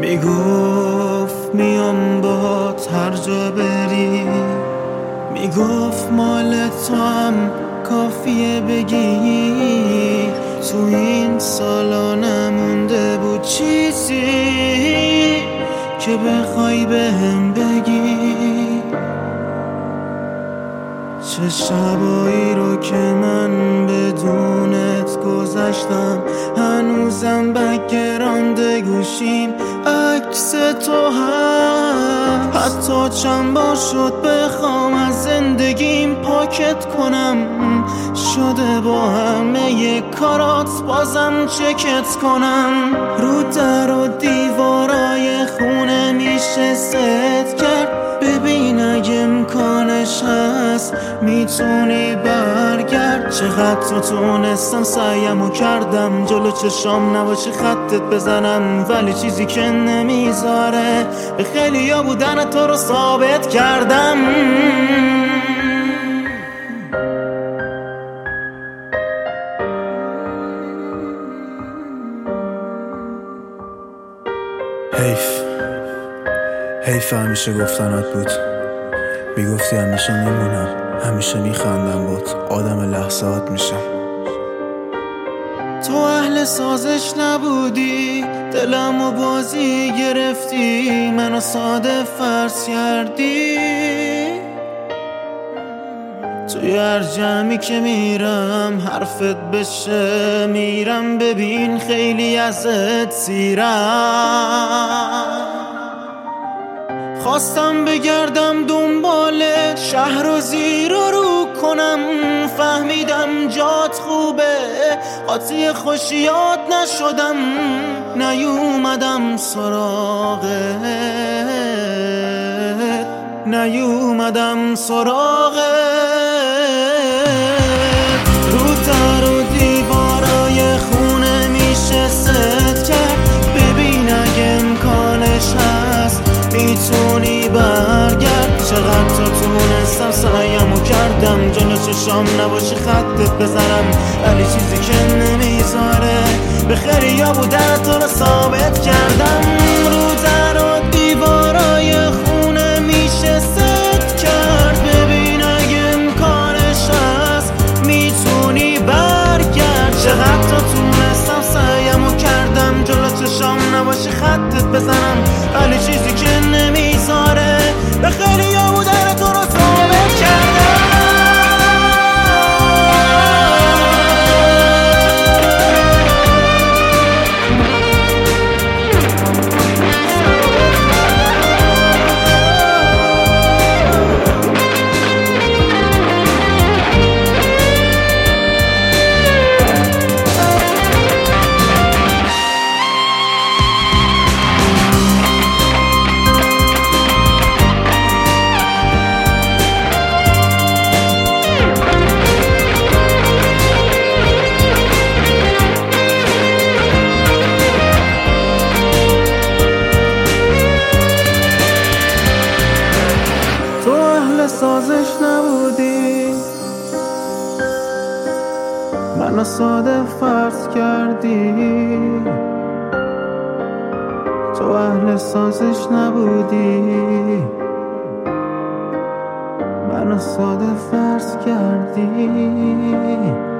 میگفت میام باهات هر جا بری، میگفت مال تو هم کافیه بگی. تو این سالا نمونده بود چیزی که بخوای بهم بگی. چه شبایی رو که من بدونت گذشتم، هنوزم بک‌گراند گوشیم عکس تو هست. حتی چند بار شد بخوام از زندگیم پاکت کنم، شده با همه کارات بازم چکت کنم. رو در و دیوارای خونه میشه ست کرد، ببین اگه امکانش هست میتونی برگرد. چقدر تو تونستم سعیمو کردم جلو چشام نباشه خطت بزنم، ولی چیزی که نمیذاره به خیلیا بودن تو رو ثابت کردم. حیف همیشه گفتنات بود، میگفتی همیشه میمونم، همیشه میخندم بود، آدم لحظات میشم. تو اهل سازش نبودی، دلمو بازی گرفتی، منو ساده فرض کردی. توی هر جمعی که میرم حرفت بشه میرم، ببین خیلی ازت سیرم. خواستم بگردم دنبال شهر و زیر و رو کنم، فهمیدم جات خوبه قاطی خوشیات نشدم. نیومدم سراغت. رو در و دیوارای خونه میشه ست کرد، ببین اگه امکانش هست میتونی برگرد. چقدر تو تونستم سعیمو کردم جلو چشام نباشه خطت بزنم، ولی چیزی که نمیذاره به خیلیا بودن تو رو ثابت کردم. رو در و دیوارای خونه میشه ست کرد، ببین اگه امکانش هست میتونی برگرد. چقدر تو تونستم سعیمو کردم جلو چشام نباشه خطت بزنم، ولی چیزی که نمیذاره به خیلیا بودن تو رو ثابت کردم. سازش نبودی، منو ساده فرض کردی. تو اهل سازش نبودی، منو ساده فرض کردی.